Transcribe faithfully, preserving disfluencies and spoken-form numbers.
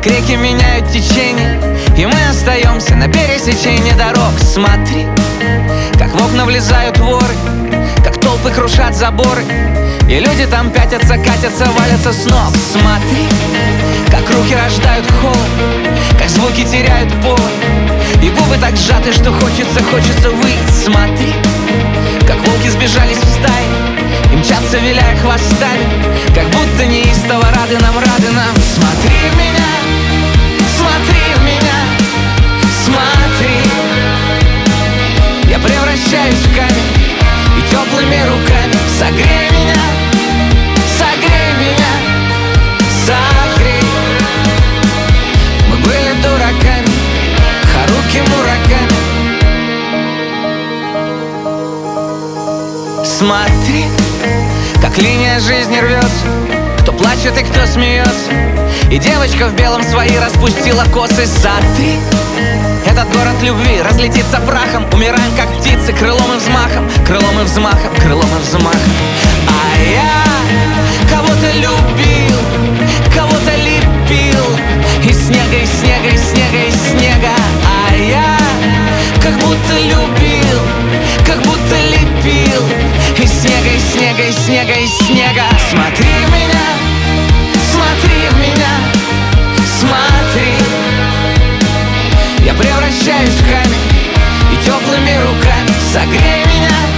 реки меняют течение, и мы остаемся на пересечении дорог. Смотри, как в окна влезают воры, как толпы крушат заборы, и люди там пятятся, катятся, валятся с ног. Смотри, как руки рождают холод, как звуки теряют повод, и губы так сжаты, что хочется, хочется выйти. Смотри, как волки сбежались в стаи и мчатся, виляя хвостами, как будто неистово рады нам, рады нам. Смотри в меня, смотри в меня, смотри. Я превращаюсь в камень, и теплыми руками согрей меня, согрей меня, согрей. Мы были дураками, Харуки Мураками. Смотри, как линия жизни рвется, кто плачет и кто смеется, и девочка в белом свои распустила косы. Сотри, этот город любви разлетится прахом, умираем как птицы крылом и взмахом, крылом и взмахом, крылом и взмахом. А я кого-то любил, кого-то лепил из снега, из снега, из снега, из снега. А я как будто любил, как будто лепил из снега, из снега, из снега, из снега. Смотри в меня, смотри в меня, смотри. Я превращаюсь в камень, и теплыми руками согрей меня,